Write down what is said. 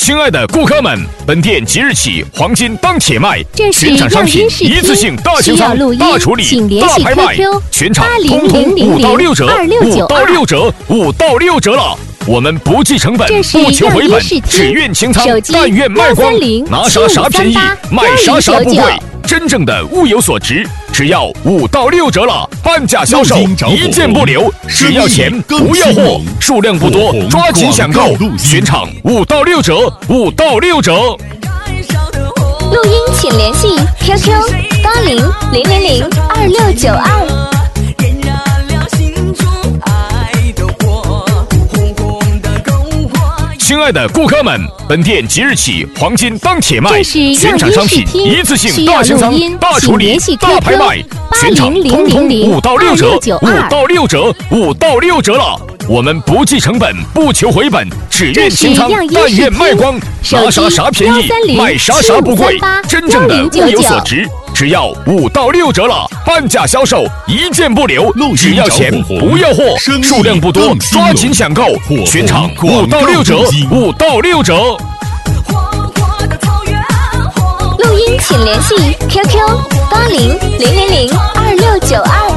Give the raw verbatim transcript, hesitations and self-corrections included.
亲爱的顾客们，本店即日起黄金当且卖，全场商品一次性大清仓、大处理、大拍卖，全场通通五到六折，五到六折，五到六折了。我们不计成本，不求回本，只愿清仓，但愿卖光，拿啥啥便宜，卖啥啥不贵，真正的物有所值。只要五到六折了，半价销售，一件不留，只要钱不要货，数量不多，抓紧抢购，全场五到六折，五到六折。 录音请联系 Q Q 八零零零零二六九二。 亲爱的顾客们，本店即日起黄金当且卖，全场商品一次性大清仓、大处理、大拍卖，全场通通五到六折，五到六折，五到六折了。我们不计成本，不求回本，只愿清仓，但愿卖光，拿啥啥便宜，卖啥啥不贵，真正的物有所值。只要五到六折了，半价销售，一件不留，只要钱不要货，数量不多，抓紧抢购，全场五到六折，五到六折。 录音请联系 Q Q 八零零零零二六九二。